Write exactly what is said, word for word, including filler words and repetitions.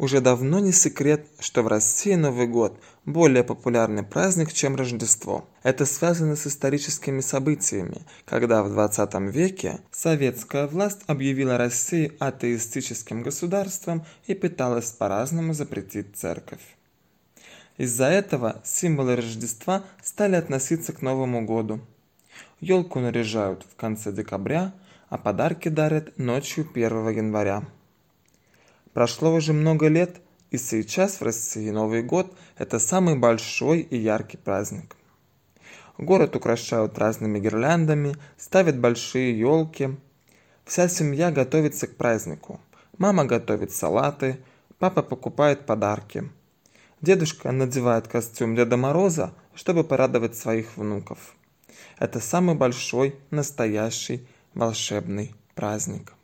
Уже давно не секрет, что в России Новый год – более популярный праздник, чем Рождество. Это связано с историческими событиями, когда в двадцатом веке советская власть объявила Россию атеистическим государством и пыталась по-разному запретить церковь. Из-за этого символы Рождества стали относиться к Новому году. Елку наряжают в конце декабря, а подарки дарят ночью первого января. Прошло уже много лет, и сейчас в России Новый год – это самый большой и яркий праздник. Город украшают разными гирляндами, ставят большие елки. Вся семья готовится к празднику. Мама готовит салаты, папа покупает подарки. Дедушка надевает костюм Деда Мороза, чтобы порадовать своих внуков. Это самый большой, настоящий, волшебный праздник.